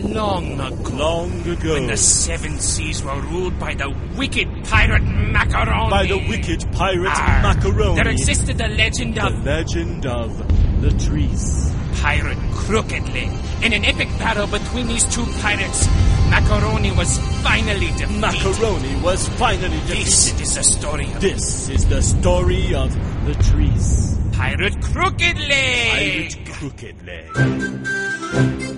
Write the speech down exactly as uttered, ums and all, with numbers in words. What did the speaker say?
long ago. Long ago. When the seven seas were ruled by the wicked pirate Macaroni. By the wicked pirate Arr, Macaroni. There existed the legend The of legend of Latrice. Pirate Crooked Leg. In an epic battle between these two pirates, Macaroni was finally defeated. Macaroni was finally defeated. This is the story of This is the story of Latrice. Pirate Crooked Leg. Pirate Crooked Leg.